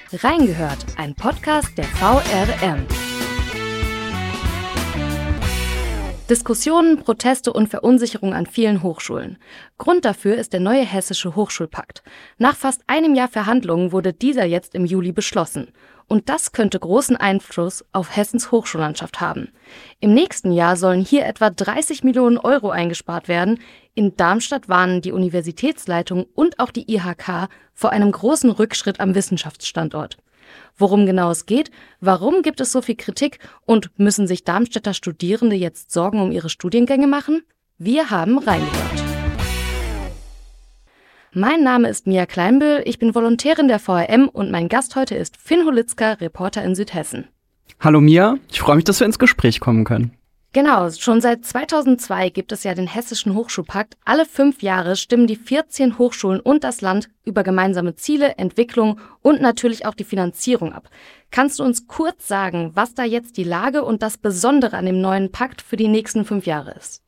Reingehört, ein Podcast der VRM. Diskussionen, Proteste und Verunsicherung an vielen Hochschulen. Grund dafür ist der neue Hessische Hochschulpakt. Nach fast einem Jahr Verhandlungen wurde dieser jetzt im Juli beschlossen. Und das könnte großen Einfluss auf Hessens Hochschullandschaft haben. Im nächsten Jahr sollen hier etwa 30 Millionen Euro eingespart werden. In Darmstadt warnen die Universitätsleitung und auch die IHK vor einem großen Rückschritt am Wissenschaftsstandort. Worum genau es geht, warum gibt es so viel Kritik und müssen sich Darmstädter Studierende jetzt Sorgen um ihre Studiengänge machen? Wir haben reingehört. Mein Name ist Mia Kleinbühl, ich bin Volontärin der VRM und mein Gast heute ist Finn Holitzka, Reporter in Südhessen. Hallo Mia, ich freue mich, dass wir ins Gespräch kommen können. Genau, schon seit 2002 gibt es ja den Hessischen Hochschulpakt. Alle 5 Jahre stimmen die 14 Hochschulen und das Land über gemeinsame Ziele, Entwicklung und natürlich auch die Finanzierung ab. Kannst du uns kurz sagen, was da jetzt die Lage und das Besondere an dem neuen Pakt für die nächsten 5 Jahre ist?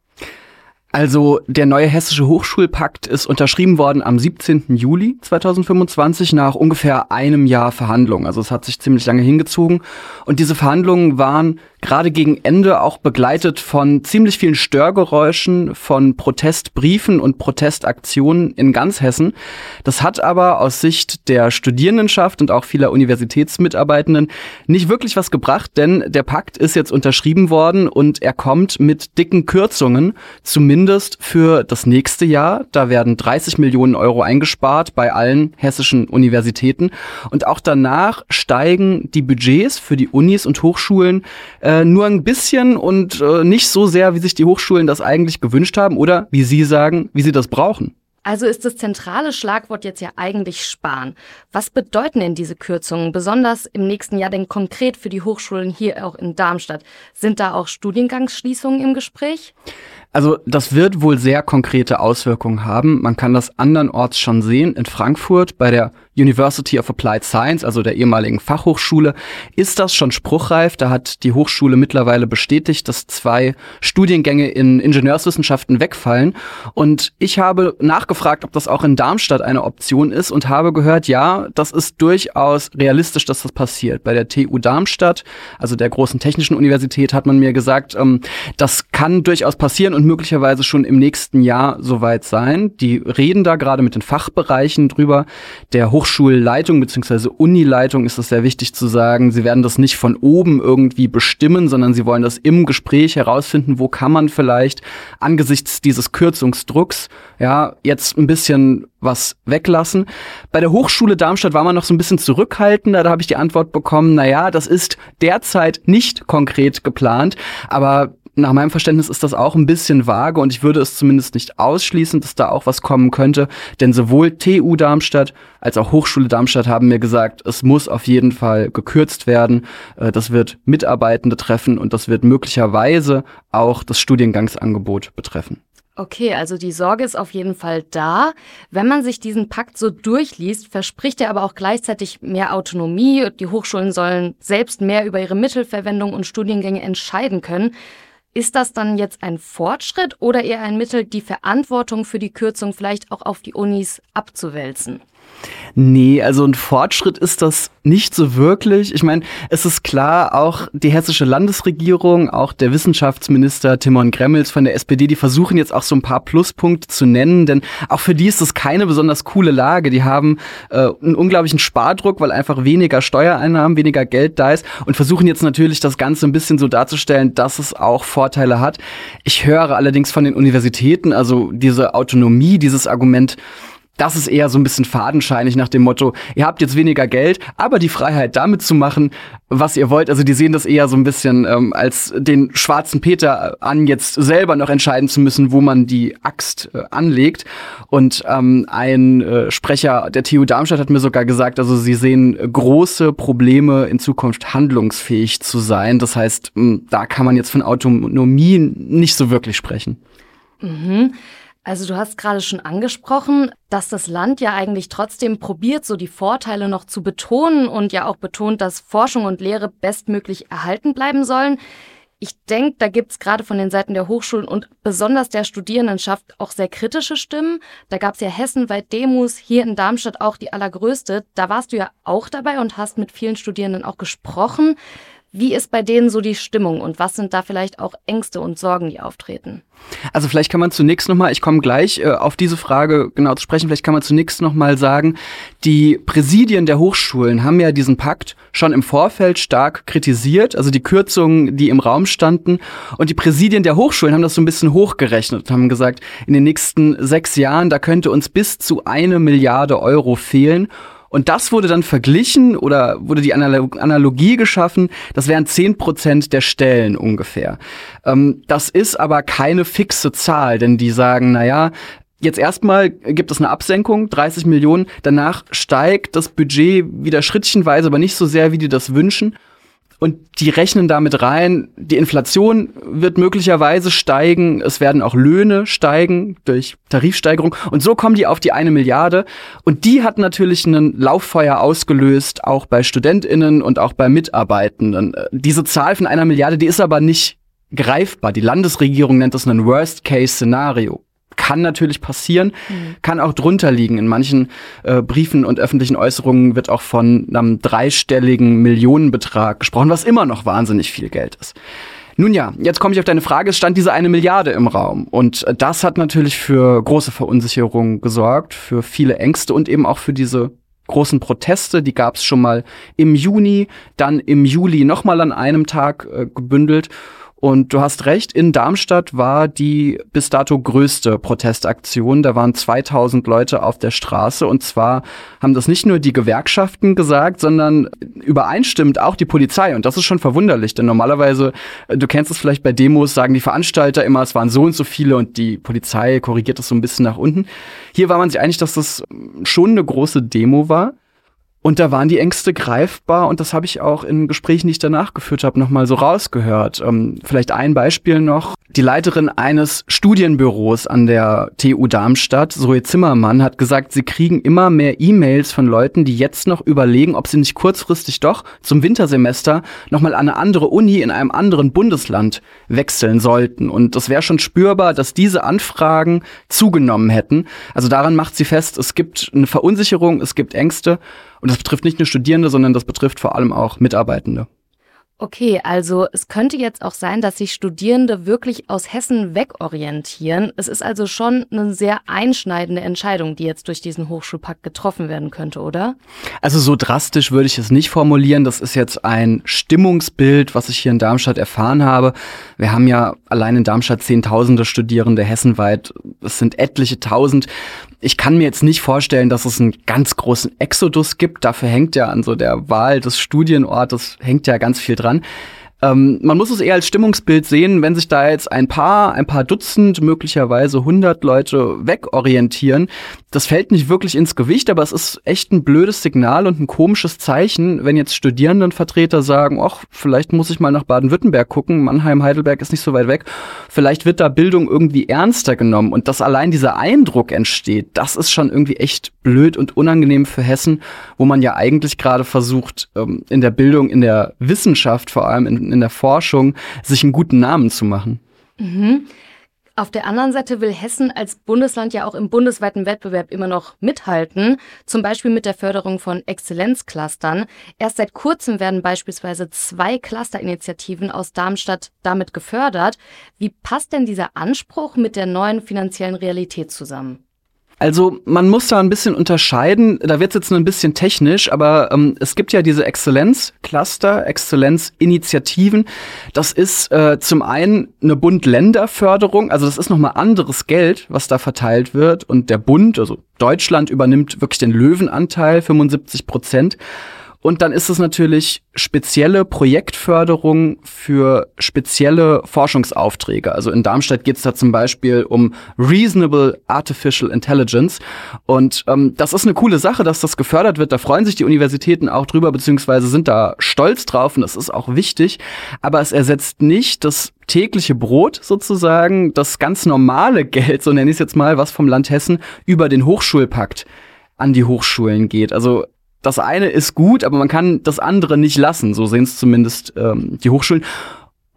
Also der neue Hessische Hochschulpakt ist unterschrieben worden am 17. Juli 2025 nach ungefähr einem Jahr Verhandlungen. Also es hat sich ziemlich lange hingezogen und diese Verhandlungen waren gerade gegen Ende auch begleitet von ziemlich vielen Störgeräuschen, von Protestbriefen und Protestaktionen in ganz Hessen. Das hat aber aus Sicht der Studierendenschaft und auch vieler Universitätsmitarbeitenden nicht wirklich was gebracht, denn der Pakt ist jetzt unterschrieben worden und er kommt mit dicken Kürzungen, zumindest für das nächste Jahr. Da werden 30 Millionen Euro eingespart bei allen hessischen Universitäten und auch danach steigen die Budgets für die Unis und Hochschulen nur ein bisschen und nicht so sehr, wie sich die Hochschulen das eigentlich gewünscht haben oder, wie Sie sagen, wie sie das brauchen. Also ist das zentrale Schlagwort jetzt ja eigentlich Sparen. Was bedeuten denn diese Kürzungen, besonders im nächsten Jahr denn konkret für die Hochschulen hier auch in Darmstadt? Sind da auch Studiengangsschließungen im Gespräch? Also das wird wohl sehr konkrete Auswirkungen haben. Man kann das andernorts schon sehen. In Frankfurt bei der University of Applied Science, also der ehemaligen Fachhochschule, ist das schon spruchreif. Da hat die Hochschule mittlerweile bestätigt, dass 2 Studiengänge in Ingenieurswissenschaften wegfallen. Und ich habe nachgefragt, ob das auch in Darmstadt eine Option ist und habe gehört, ja, das ist durchaus realistisch, dass das passiert. Bei der TU Darmstadt, also der großen technischen Universität, hat man mir gesagt, das kann durchaus passieren und möglicherweise schon im nächsten Jahr soweit sein. Die reden da gerade mit den Fachbereichen drüber. Der Hochschulleitung bzw. Unileitung ist es sehr wichtig zu sagen, sie werden das nicht von oben irgendwie bestimmen, sondern sie wollen das im Gespräch herausfinden, wo kann man vielleicht angesichts dieses Kürzungsdrucks ja jetzt ein bisschen was weglassen. Bei der Hochschule Darmstadt war man noch so ein bisschen zurückhaltender. Da habe ich die Antwort bekommen, naja, das ist derzeit nicht konkret geplant, aber nach meinem Verständnis ist das auch ein bisschen vage und ich würde es zumindest nicht ausschließen, dass da auch was kommen könnte, denn sowohl TU Darmstadt als auch Hochschule Darmstadt haben mir gesagt, es muss auf jeden Fall gekürzt werden. Das wird Mitarbeitende treffen und das wird möglicherweise auch das Studiengangsangebot betreffen. Okay, also die Sorge ist auf jeden Fall da. Wenn man sich diesen Pakt so durchliest, verspricht er aber auch gleichzeitig mehr Autonomie. Die Hochschulen sollen selbst mehr über ihre Mittelverwendung und Studiengänge entscheiden können. Ist das dann jetzt ein Fortschritt oder eher ein Mittel, die Verantwortung für die Kürzung vielleicht auch auf die Unis abzuwälzen? Nee, also ein Fortschritt ist das nicht so wirklich. Ich meine, es ist klar, auch die hessische Landesregierung, auch der Wissenschaftsminister Timon Gremmels von der SPD, die versuchen jetzt auch so ein paar Pluspunkte zu nennen, denn auch für die ist das keine besonders coole Lage. Die haben einen unglaublichen Spardruck, weil einfach weniger Steuereinnahmen, weniger Geld da ist und versuchen jetzt natürlich das Ganze ein bisschen so darzustellen, dass es auch Vorteile hat. Ich höre allerdings von den Universitäten, also diese Autonomie, dieses Argument, das ist eher so ein bisschen fadenscheinig nach dem Motto, ihr habt jetzt weniger Geld, aber die Freiheit damit zu machen, was ihr wollt. Also die sehen das eher so ein bisschen als den schwarzen Peter an, jetzt selber noch entscheiden zu müssen, wo man die Axt anlegt. Und ein Sprecher der TU Darmstadt hat mir sogar gesagt, also sie sehen große Probleme in Zukunft handlungsfähig zu sein. Das heißt, da kann man jetzt von Autonomie nicht so wirklich sprechen. Mhm. Also du hast gerade schon angesprochen, dass das Land ja eigentlich trotzdem probiert, so die Vorteile noch zu betonen und ja auch betont, dass Forschung und Lehre bestmöglich erhalten bleiben sollen. Ich denke, da gibt es gerade von den Seiten der Hochschulen und besonders der Studierendenschaft auch sehr kritische Stimmen. Da gab es ja hessenweit Demos, hier in Darmstadt auch die allergrößte. Da warst du ja auch dabei und hast mit vielen Studierenden auch gesprochen. Wie ist bei denen so die Stimmung und was sind da vielleicht auch Ängste und Sorgen, die auftreten? Also vielleicht kann man zunächst nochmal, ich komme gleich auf diese Frage genau zu sprechen, vielleicht kann man zunächst nochmal sagen, die Präsidien der Hochschulen haben ja diesen Pakt schon im Vorfeld stark kritisiert, also die Kürzungen, die im Raum standen. Und die Präsidien der Hochschulen haben das so ein bisschen hochgerechnet und haben gesagt, in den nächsten 6 Jahren, da könnte uns bis zu 1 Milliarde Euro fehlen. Und das wurde dann verglichen oder wurde die Analogie geschaffen, das wären 10% der Stellen ungefähr. Das ist aber keine fixe Zahl, denn die sagen, naja, jetzt erstmal gibt es eine Absenkung, 30 Millionen, danach steigt das Budget wieder schrittchenweise, aber nicht so sehr, wie die das wünschen. Und die rechnen damit rein, die Inflation wird möglicherweise steigen, es werden auch Löhne steigen durch Tarifsteigerung. Und so kommen die auf die 1 Milliarde. Und die hat natürlich ein Lauffeuer ausgelöst, auch bei StudentInnen und auch bei Mitarbeitenden. Diese Zahl von 1 Milliarde, die ist aber nicht greifbar. Die Landesregierung nennt das ein Worst-Case-Szenario. Kann natürlich passieren, kann auch drunter liegen. In manchen Briefen und öffentlichen Äußerungen wird auch von einem 3-stelligen Millionenbetrag gesprochen, was immer noch wahnsinnig viel Geld ist. Nun ja, jetzt komme ich auf deine Frage. Es stand diese 1 Milliarde im Raum. Und das hat natürlich für große Verunsicherung gesorgt, für viele Ängste und eben auch für diese großen Proteste. Die gab es schon mal im Juni, dann im Juli nochmal an einem Tag gebündelt. Und du hast recht, in Darmstadt war die bis dato größte Protestaktion. Da waren 2000 Leute auf der Straße. Und zwar haben das nicht nur die Gewerkschaften gesagt, sondern übereinstimmend auch die Polizei. Und das ist schon verwunderlich, denn normalerweise, du kennst es vielleicht bei Demos, sagen die Veranstalter immer, es waren so und so viele und die Polizei korrigiert das so ein bisschen nach unten. Hier war man sich einig, dass das schon eine große Demo war. Und da waren die Ängste greifbar und das habe ich auch in Gesprächen, die ich danach geführt habe, nochmal so rausgehört. Vielleicht ein Beispiel noch. Die Leiterin eines Studienbüros an der TU Darmstadt, Zoe Zimmermann, hat gesagt, sie kriegen immer mehr E-Mails von Leuten, die jetzt noch überlegen, ob sie nicht kurzfristig doch zum Wintersemester nochmal an eine andere Uni in einem anderen Bundesland wechseln sollten. Und das wäre schon spürbar, dass diese Anfragen zugenommen hätten. Also daran macht sie fest, es gibt eine Verunsicherung, es gibt Ängste. Und das betrifft nicht nur Studierende, sondern das betrifft vor allem auch Mitarbeitende. Okay, also es könnte jetzt auch sein, dass sich Studierende wirklich aus Hessen wegorientieren. Es ist also schon eine sehr einschneidende Entscheidung, die jetzt durch diesen Hochschulpakt getroffen werden könnte, oder? Also so drastisch würde ich es nicht formulieren. Das ist jetzt ein Stimmungsbild, was ich hier in Darmstadt erfahren habe. Wir haben ja allein in Darmstadt Zehntausende Studierende hessenweit. Es sind etliche Tausend. Ich kann mir jetzt nicht vorstellen, dass es einen ganz großen Exodus gibt. Dafür hängt ja an so der Wahl des Studienortes hängt ja ganz viel dran. Man muss es eher als Stimmungsbild sehen, wenn sich da jetzt ein paar Dutzend, möglicherweise 100 Leute wegorientieren. Das fällt nicht wirklich ins Gewicht, aber es ist echt ein blödes Signal und ein komisches Zeichen, wenn jetzt Studierendenvertreter sagen, ach, vielleicht muss ich mal nach Baden-Württemberg gucken, Mannheim, Heidelberg ist nicht so weit weg. Vielleicht wird da Bildung irgendwie ernster genommen und dass allein dieser Eindruck entsteht, das ist schon irgendwie echt blöd und unangenehm für Hessen, wo man ja eigentlich gerade versucht, in der Bildung, in der Wissenschaft vor allem, in der Forschung, sich einen guten Namen zu machen. Mhm. Auf der anderen Seite will Hessen als Bundesland ja auch im bundesweiten Wettbewerb immer noch mithalten, zum Beispiel mit der Förderung von Exzellenzclustern. Erst seit kurzem werden beispielsweise 2 Clusterinitiativen aus Darmstadt damit gefördert. Wie passt denn dieser Anspruch mit der neuen finanziellen Realität zusammen? Also man muss da ein bisschen unterscheiden, da wird es jetzt ein bisschen technisch, aber es gibt ja diese Exzellenzcluster, Exzellenzinitiativen. Das ist zum einen eine Bund-Länder-Förderung, also das ist nochmal anderes Geld, was da verteilt wird. Und der Bund, also Deutschland, übernimmt wirklich den Löwenanteil, 75%. Und dann ist es natürlich spezielle Projektförderung für spezielle Forschungsaufträge. Also in Darmstadt geht es da zum Beispiel um Reasonable Artificial Intelligence. Und das ist eine coole Sache, dass das gefördert wird. Da freuen sich die Universitäten auch drüber, beziehungsweise sind da stolz drauf. Und das ist auch wichtig. Aber es ersetzt nicht das tägliche Brot sozusagen, das ganz normale Geld, so nenne ich es jetzt mal, was vom Land Hessen über den Hochschulpakt an die Hochschulen geht. Also das eine ist gut, aber man kann das andere nicht lassen. So sehen es zumindest die Hochschulen.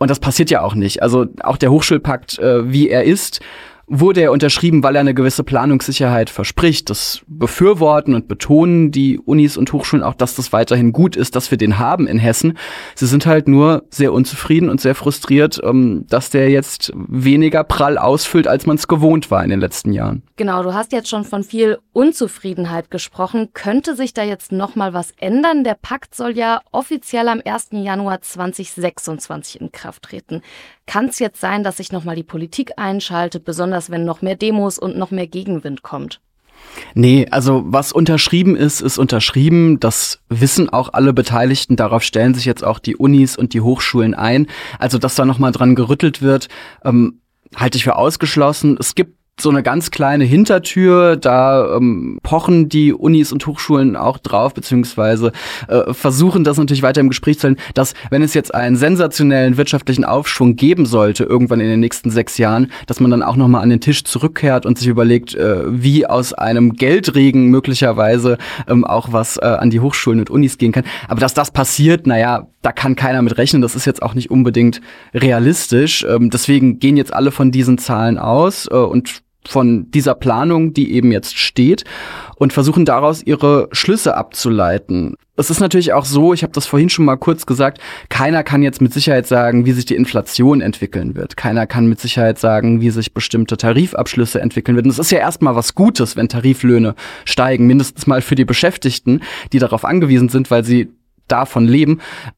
Und das passiert ja auch nicht. Also auch der Hochschulpakt, wie er ist, wurde er unterschrieben, weil er eine gewisse Planungssicherheit verspricht. Das befürworten und betonen die Unis und Hochschulen auch, dass das weiterhin gut ist, dass wir den haben in Hessen. Sie sind halt nur sehr unzufrieden und sehr frustriert, dass der jetzt weniger prall ausfüllt, als man es gewohnt war in den letzten Jahren. Genau, du hast jetzt schon von viel Unzufriedenheit gesprochen. Könnte sich da jetzt noch mal was ändern? Der Pakt soll ja offiziell am 1. Januar 2026 in Kraft treten. Kann es jetzt sein, dass sich noch mal die Politik einschaltet, besonders wenn noch mehr Demos und noch mehr Gegenwind kommt? Nee, also was unterschrieben ist, ist unterschrieben. Das wissen auch alle Beteiligten. Darauf stellen sich jetzt auch die Unis und die Hochschulen ein. Also, dass da noch mal dran gerüttelt wird, halte ich für ausgeschlossen. Es gibt so eine ganz kleine Hintertür, da pochen die Unis und Hochschulen auch drauf, beziehungsweise versuchen das natürlich weiter im Gespräch zu halten, dass, wenn es jetzt einen sensationellen wirtschaftlichen Aufschwung geben sollte, irgendwann in den nächsten 6 Jahren, dass man dann auch nochmal an den Tisch zurückkehrt und sich überlegt, wie aus einem Geldregen möglicherweise auch was an die Hochschulen und Unis gehen kann. Aber dass das passiert, naja, da kann keiner mit rechnen. Das ist jetzt auch nicht unbedingt realistisch. Deswegen gehen jetzt alle von diesen Zahlen aus und von dieser Planung, die eben jetzt steht, und versuchen daraus ihre Schlüsse abzuleiten. Es ist natürlich auch so, ich habe das vorhin schon mal kurz gesagt, keiner kann jetzt mit Sicherheit sagen, wie sich die Inflation entwickeln wird. Keiner kann mit Sicherheit sagen, wie sich bestimmte Tarifabschlüsse entwickeln werden. Es ist ja erstmal was Gutes, wenn Tariflöhne steigen, mindestens mal für die Beschäftigten, die darauf angewiesen sind, weil sie davon leben.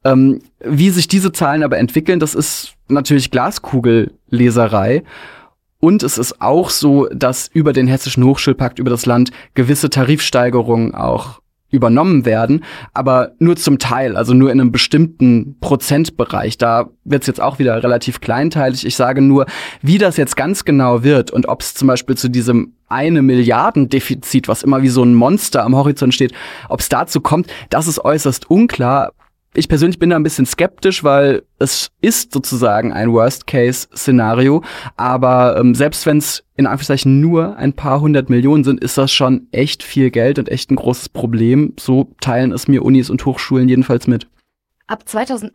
Wie sich diese Zahlen aber entwickeln, das ist natürlich Glaskugelleserei. Und es ist auch so, dass über den Hessischen Hochschulpakt, über das Land, gewisse Tarifsteigerungen auch übernommen werden, aber nur zum Teil, also nur in einem bestimmten Prozentbereich. Da wird es jetzt auch wieder relativ kleinteilig. Ich sage nur, wie das jetzt ganz genau wird und ob es zum Beispiel zu diesem 1 Milliarden Defizit, was immer wie so ein Monster am Horizont steht, ob es dazu kommt, das ist äußerst unklar. Ich persönlich bin da ein bisschen skeptisch, weil es ist sozusagen ein Worst-Case-Szenario. Aber selbst wenn es in Anführungszeichen nur ein paar 100 Millionen sind, ist das schon echt viel Geld und echt ein großes Problem. So teilen es mir Unis und Hochschulen jedenfalls mit. Ab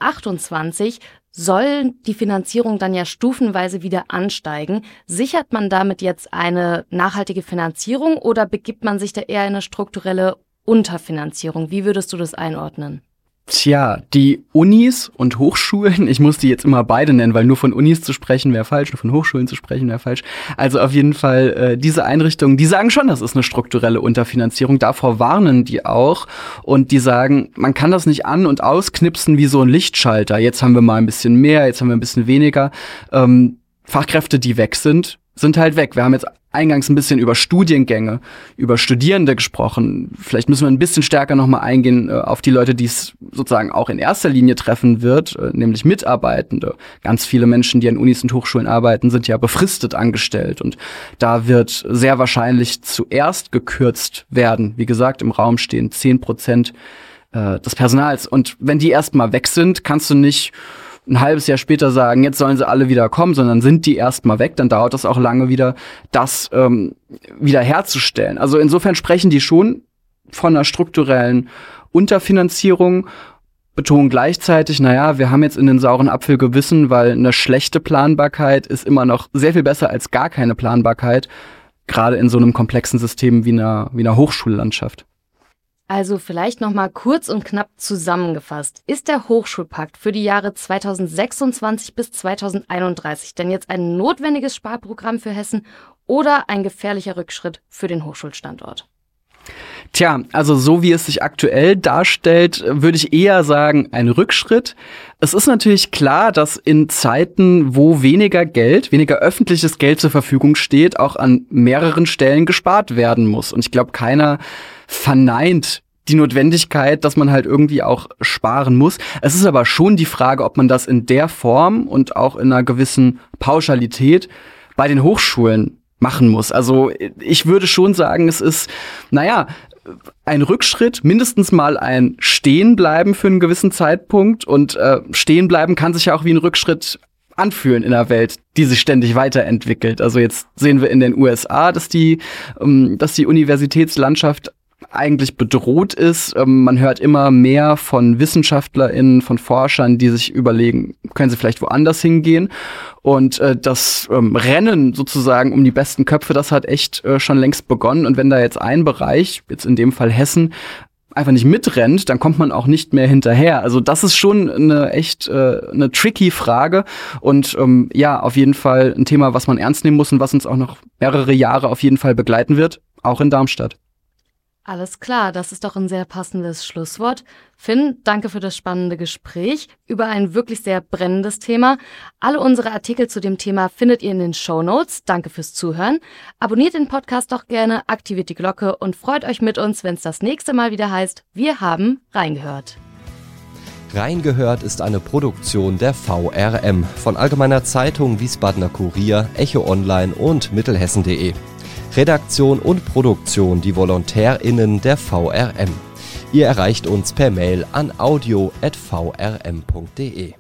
2028 soll die Finanzierung dann ja stufenweise wieder ansteigen. Sichert man damit jetzt eine nachhaltige Finanzierung oder begibt man sich da eher in eine strukturelle Unterfinanzierung? Wie würdest du das einordnen? Tja, die Unis und Hochschulen, ich muss die jetzt immer beide nennen, weil nur von Unis zu sprechen wäre falsch, nur von Hochschulen zu sprechen wäre falsch. Also auf jeden Fall diese Einrichtungen, die sagen schon, das ist eine strukturelle Unterfinanzierung. Davor warnen die auch und die sagen, man kann das nicht an- und ausknipsen wie so ein Lichtschalter. Jetzt haben wir mal ein bisschen mehr, jetzt haben wir ein bisschen weniger. Fachkräfte, die weg sind halt weg. Wir haben jetzt eingangs ein bisschen über Studiengänge, über Studierende gesprochen. Vielleicht müssen wir ein bisschen stärker nochmal eingehen auf die Leute, die es sozusagen auch in erster Linie treffen wird, nämlich Mitarbeitende. Ganz viele Menschen, die an Unis und Hochschulen arbeiten, sind ja befristet angestellt. Und da wird sehr wahrscheinlich zuerst gekürzt werden. Wie gesagt, im Raum stehen 10% des Personals. Und wenn die erstmal weg sind, kannst du nicht ein halbes Jahr später sagen, jetzt sollen sie alle wieder kommen, sondern sind die erstmal weg, dann dauert das auch lange wieder, das wieder herzustellen. Also insofern sprechen die schon von einer strukturellen Unterfinanzierung, betonen gleichzeitig, naja, wir haben jetzt in den sauren Apfel gebissen, weil eine schlechte Planbarkeit ist immer noch sehr viel besser als gar keine Planbarkeit, gerade in so einem komplexen System wie einer Hochschullandschaft. Also vielleicht noch mal kurz und knapp zusammengefasst. Ist der Hochschulpakt für die Jahre 2026 bis 2031 denn jetzt ein notwendiges Sparprogramm für Hessen oder ein gefährlicher Rückschritt für den Hochschulstandort? Tja, also so wie es sich aktuell darstellt, würde ich eher sagen, ein Rückschritt. Es ist natürlich klar, dass in Zeiten, wo weniger öffentliches Geld zur Verfügung steht, auch an mehreren Stellen gespart werden muss. Und ich glaube, keiner verneint die Notwendigkeit, dass man halt irgendwie auch sparen muss. Es ist aber schon die Frage, ob man das in der Form und auch in einer gewissen Pauschalität bei den Hochschulen machen muss. Also ich würde schon sagen, es ist, ein Rückschritt, mindestens mal ein Stehenbleiben für einen gewissen Zeitpunkt. Und Stehenbleiben kann sich ja auch wie ein Rückschritt anfühlen in einer Welt, die sich ständig weiterentwickelt. Also jetzt sehen wir in den USA, dass die Universitätslandschaft eigentlich bedroht ist. Man hört immer mehr von WissenschaftlerInnen, von Forschern, die sich überlegen, können sie vielleicht woanders hingehen? Und das Rennen sozusagen um die besten Köpfe, das hat echt schon längst begonnen. Und wenn da jetzt ein Bereich, jetzt in dem Fall Hessen, einfach nicht mitrennt, dann kommt man auch nicht mehr hinterher. Also das ist schon eine tricky Frage und auf jeden Fall ein Thema, was man ernst nehmen muss und was uns auch noch mehrere Jahre auf jeden Fall begleiten wird, auch in Darmstadt. Alles klar, das ist doch ein sehr passendes Schlusswort. Finn, danke für das spannende Gespräch über ein wirklich sehr brennendes Thema. Alle unsere Artikel zu dem Thema findet ihr in den Shownotes. Danke fürs Zuhören. Abonniert den Podcast doch gerne, aktiviert die Glocke und freut euch mit uns, wenn es das nächste Mal wieder heißt, wir haben reingehört. Reingehört ist eine Produktion der VRM von Allgemeiner Zeitung, Wiesbadener Kurier, Echo Online und Mittelhessen.de. Redaktion und Produktion die VolontärInnen der VRM. Ihr erreicht uns per Mail an audio@vrm.de.